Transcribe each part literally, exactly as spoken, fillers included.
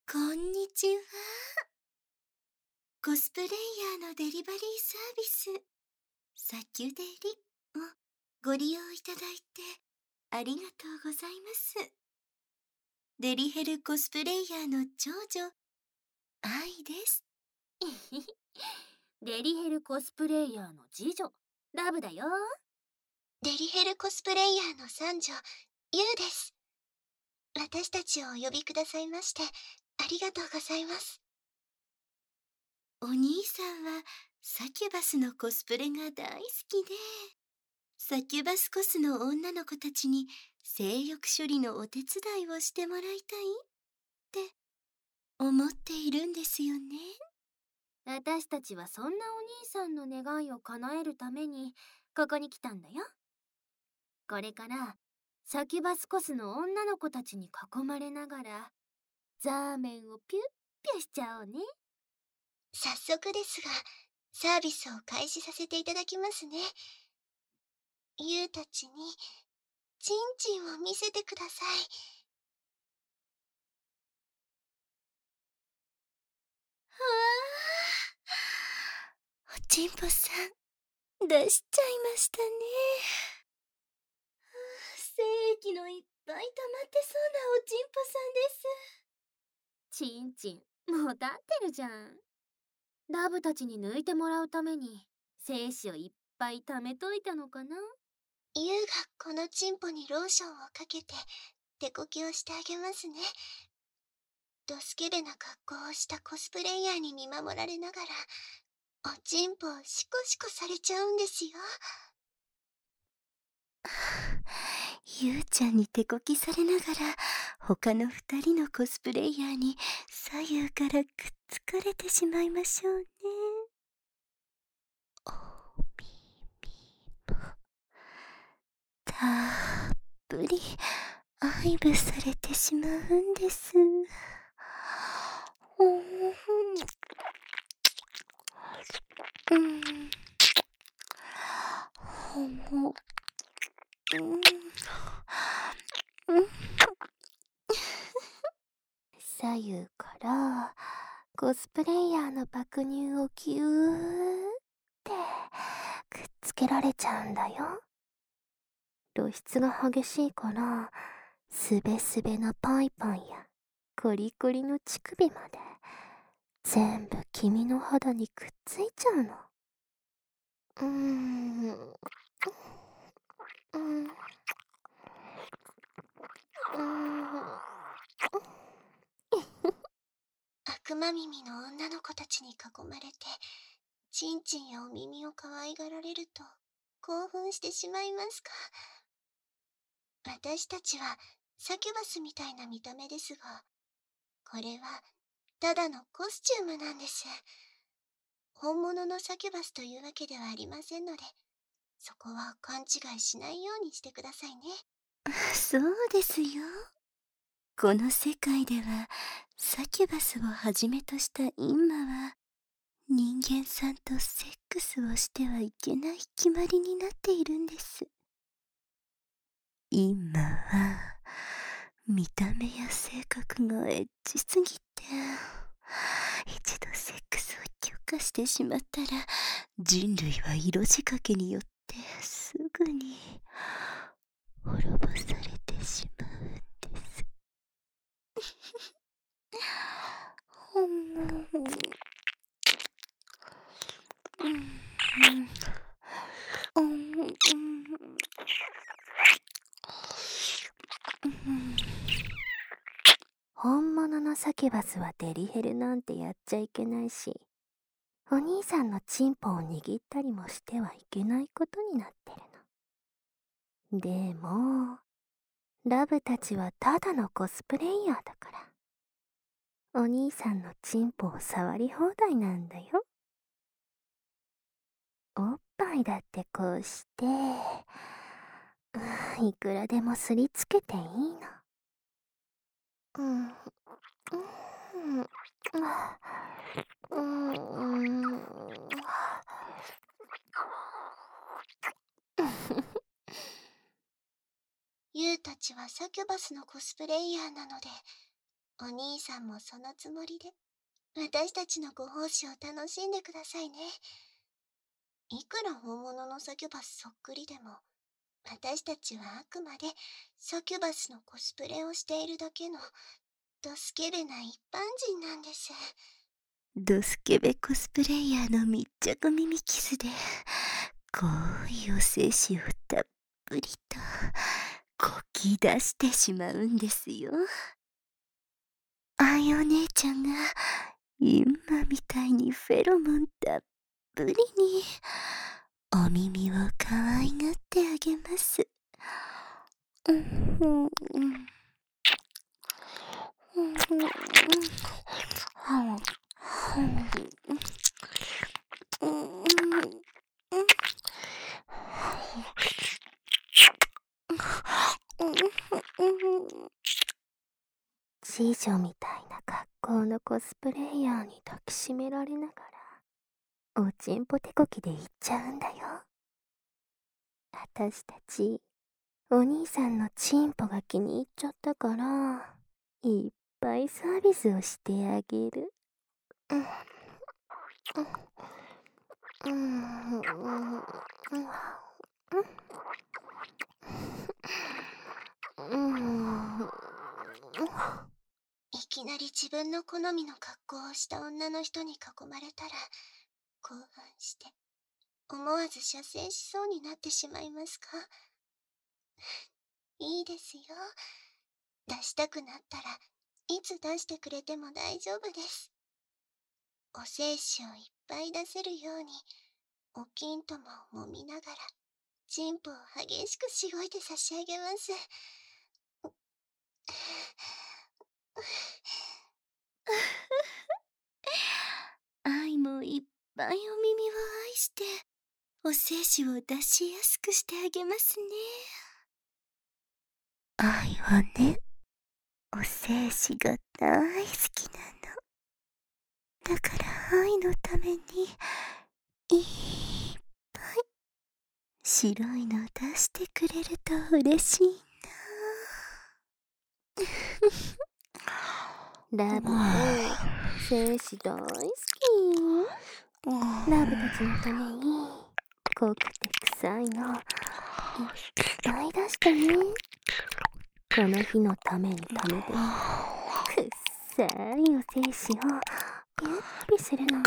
こんにちは。コスプレイヤーのデリバリーサービス、サキュデリをご利用いただいてありがとうございます。デリヘルコスプレイヤーの長女、愛です。 デリヘルコスプレイヤーの次女、ラブだよ。 デリヘルコスプレイヤーの三女、ユウです。私たちをお呼びくださいましてありがとうございます。 お兄さんはサキュバスのコスプレが大好きで、サキュバスコスの女の子たちに性欲処理のお手伝いをしてもらいたいって思っているんですよね。 私たちはそんなお兄さんの願いを叶えるためにここに来たんだよ。これからサキュバスコスの女の子たちに囲まれながらザーメンをピュッピュしちゃおうね。 早速ですが、サービスを開始させていただきますね。ユウたちにチンチンを見せてください。 はあ、おちんぽさん出しちゃいましたね。はあ、精液のいっぱい溜まってそうなおちんぽさんです。 チンチンもう立ってるじゃん。ラブたちに抜いてもらうために精子をいっぱい貯めといたのかな。 ユウがこのチンポにローションをかけて手こきをしてあげますね。ドスケベな格好をしたコスプレイヤーに見守られながらおちんぽをシコシコされちゃうんですよ。 ゆうちゃんに手こきされながら他の二人のコスプレイヤーに左右からくっつかれてしまいましょうね。おみみもたっぷり愛撫されてしまうんです。うんうんうん左右からコスプレイヤーの爆乳をギューってくっつけられちゃうんだよ。露出が激しいからすべすべのパイパンやコリコリの乳首まで全部君の肌にくっついちゃうの。うーんうんうん悪魔耳の女の子たちに囲まれてチンチンやお耳を可愛がられると興奮してしまいますか。私たちはサキュバスみたいな見た目ですが、これはただのコスチュームなんです。本物のサキュバスというわけではありませんので、そこは勘違いしないようにしてくださいね。 そうですよ。この世界ではサキュバスをはじめとしたインマは人間さんとセックスをしてはいけない決まりになっているんです。インマは見た目や性格がエッチすぎて、一度セックスを許可してしまったら人類は色仕掛けによってすぐに滅ぼされてしまうんです。本物のサキュバスはデリヘルなんてやっちゃいけないし、お兄さんのチンポを握ったりもしてはいけないことになってるの。でもラブたちはただのコスプレイヤーだから、お兄さんのチンポを触り放題なんだよ。おっぱいだってこうして、いくらでもすりつけていいの。うん、うん、うん、うん。 ユウたちはサキュバスのコスプレイヤーなので、 お兄さんもそのつもりで、私たちのご奉仕を楽しんでくださいね。いくら本物のサキュバスそっくりでも、私たちはあくまでサキュバスのコスプレをしているだけのドスケベな一般人なんです。 ドスケベコスプレイヤーの密着耳キスで濃いお精子をたっぷりとこき出してしまうんですよ。あいお姉ちゃんが今みたいにフェロモンたっぷりにお耳を可愛がってあげます。うんうんうん侍女みたいな格好のコスプレイヤーに抱きしめられながらおちんぽてこきで言っちゃうんだよ。私たちお兄さんのチンポが気に入っちゃったからいっぱいサービスをしてあげる。うんうんうんいきなり自分の好みの格好をした女の人に囲まれたら興奮して思わず射精しそうになってしまいますか？いいですよ。出したくなったらいつ出してくれても大丈夫です。お精子をいっぱい出せるようにおきんとも揉みながらチンポを激しくしごいて差し上げます。 愛もいっぱいお耳を愛してお精子を出しやすくしてあげますね。愛はね、お精子が大好きなの。だから愛のためにいっぱい白いの出してくれると嬉しいな。ラブも精子大好き。ラブたちのために濃くて臭いのいっぱい出してね。この日のためにためてくっさいお精子をゆっぴするの。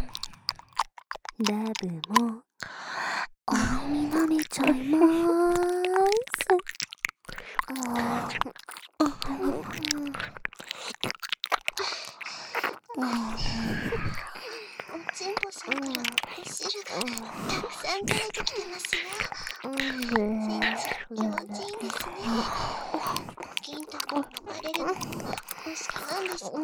ラブもお耳舐めちゃいまーす。 おちんぽさんからお汁がたくさん出てきてますよ。全然気持ちいいですね。おきんとも飲まれるのがお好きなんですか？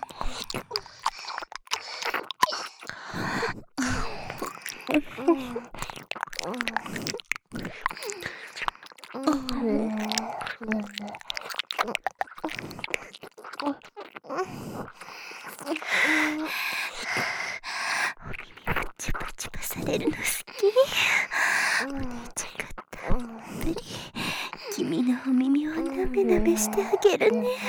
チュパチュパされるの好き。お姉ちゃんがたっぷり君のお耳をなめなめしてあげるね。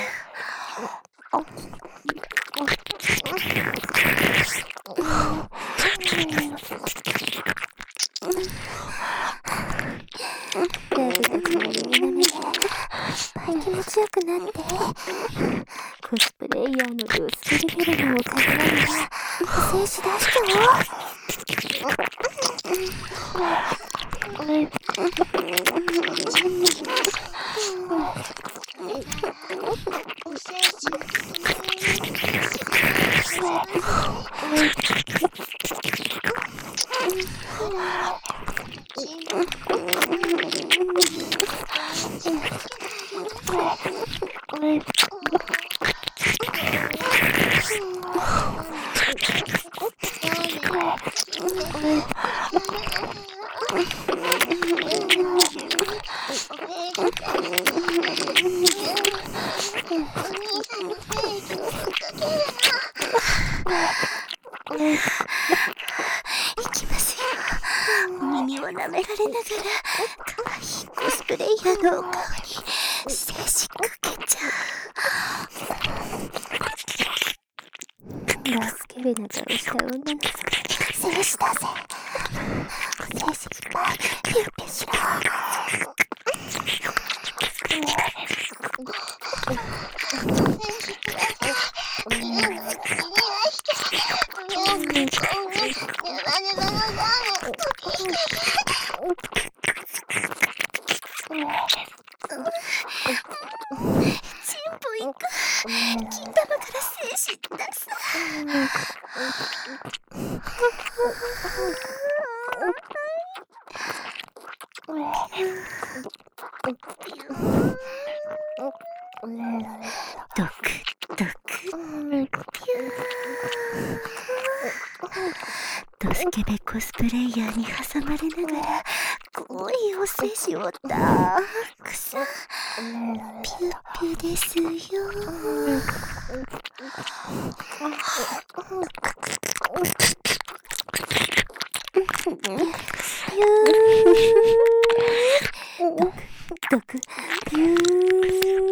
ラブたちの耳なめでいっぱい気持ちよくなって、コスプレイヤーのドスケベフェロモンをかけながらお精子出しちゃおう。 お精子をいきますよ。耳を舐められながら可愛いコスプレイヤーのお顔に精子かけちゃう。 ドスケベな顔した女の子。 精子だぜ。精子いっぱいピュッピュしろ。金玉から精子出す。 ドクドクピュー。ドスケベコスプレイヤーに挟まれながら濃いお精子をたくさんピュッピュですよ。ピュードクドクピュー。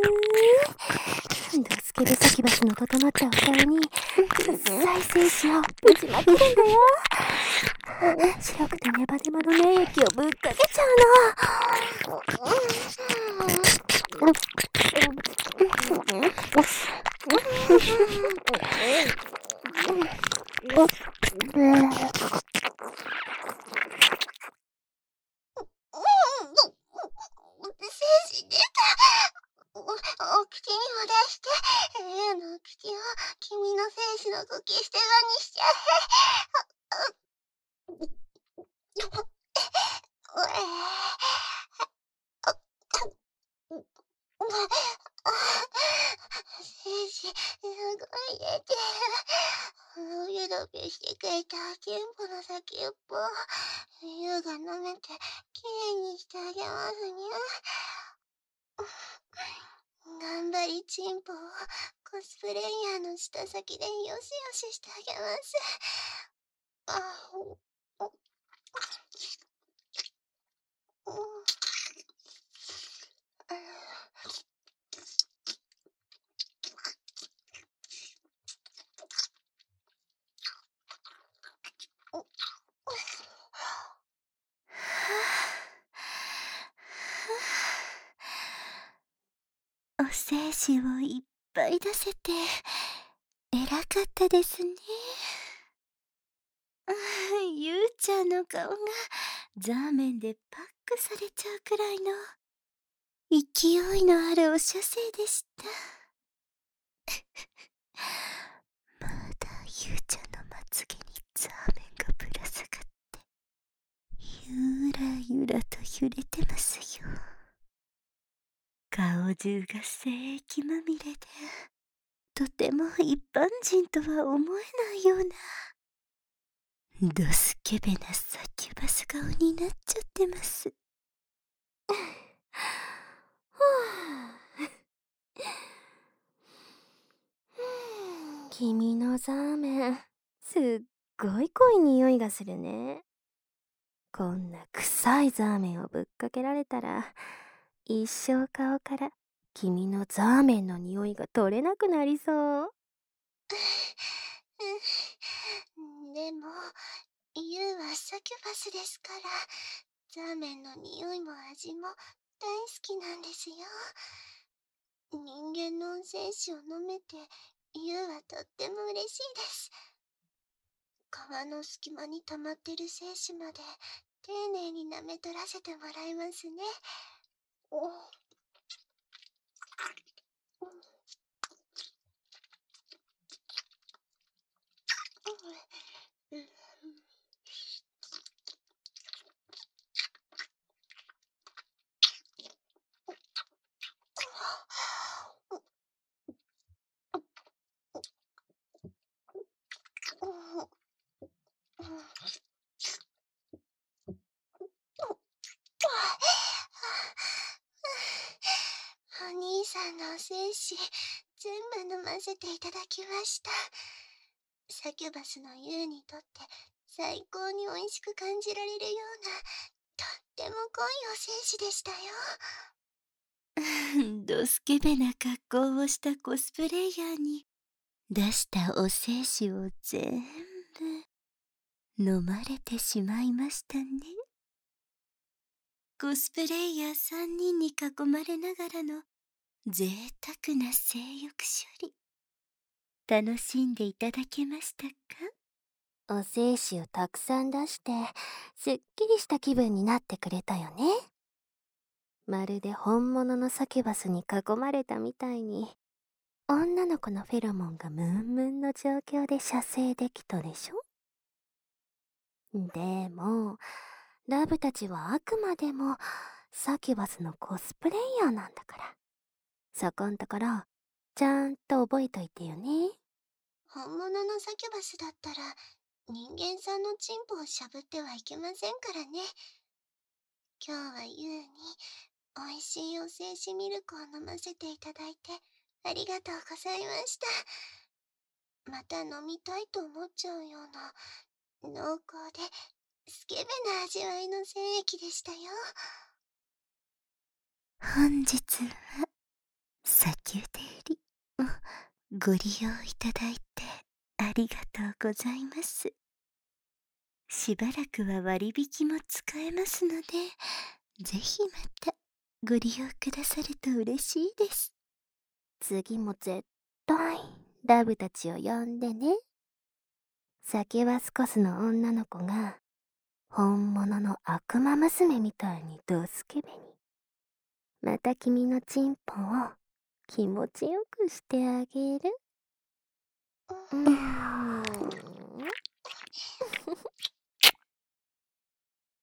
ドスケベサキバスの整ったお顔に再生子をぶちまくるんだよ。白くてネバネバの粘液をぶっかけちゃうの。 精子出た。お、お口にも出して、Aの口を君の精子の茎捨て場にしちゃえ。精子、すごい出てる。伸び伸びしてくれたチンポの先っぽ。優が舐めてきれいにしてあげますにゃ。頑張りチンポをコスプレイヤーの舌先でよしよししてあげます。あおおおお精子をいっぱい出せて偉かったですね。ゆうちゃんの顔がザーメンでパックされちゃうくらいの勢いのあるお射精でした。まだゆうちゃんのまつげにザーメンがぶら下がってゆらゆらと揺れてますよ。顔中が精液まみれでとても一般人とは思えないようなドスケベなサキュバス顔になっちゃってます。君のザーメンすっごい濃い匂いがするね。こんな臭いザーメンをぶっかけられたら一生顔から君のザーメンの匂いが取れなくなりそう。 でもユウはサキュバスですからザーメンの匂いも味も大好きなんですよ。人間の精子を飲めてユウはとっても嬉しいです。皮の隙間に溜まってる精子まで丁寧に舐め取らせてもらいますね。おお兄さんの精子全部飲ませていただきました。サキュバスのユウにとって最高に美味しく感じられるようなとっても濃いお精子でしたよ。 ドスケベな格好をしたコスプレイヤーに出したお精子を全部飲まれてしまいましたね。コスプレイヤーさんにんに囲まれながらの贅沢な性欲処理、楽しんでいただけましたか？ お精子をたくさん出して、すっきりした気分になってくれたよね。まるで本物のサキュバスに囲まれたみたいに、女の子のフェロモンがムンムンの状況で射精できたでしょ？でも、ラブたちはあくまでもサキュバスのコスプレイヤーなんだから。そこんところ、ちゃんと覚えといてよね。 本物のサキュバスだったら、人間さんのチンポをしゃぶってはいけませんからね。今日はゆうに、美味しいお精子ミルクを飲ませていただいて、ありがとうございました。また飲みたいと思っちゃうような、濃厚で、スケベな味わいの精液でしたよ。 本日は、サキュデリをご利用いただいてありがとうございます。しばらくは割引も使えますので、ぜひまたご利用くださると嬉しいです。 次も絶対ラブたちを呼んでね。サキュバスコスの女の子が本物の悪魔娘みたいにドスケベに、また君のチンポを気持ちよくしてあげる。うーん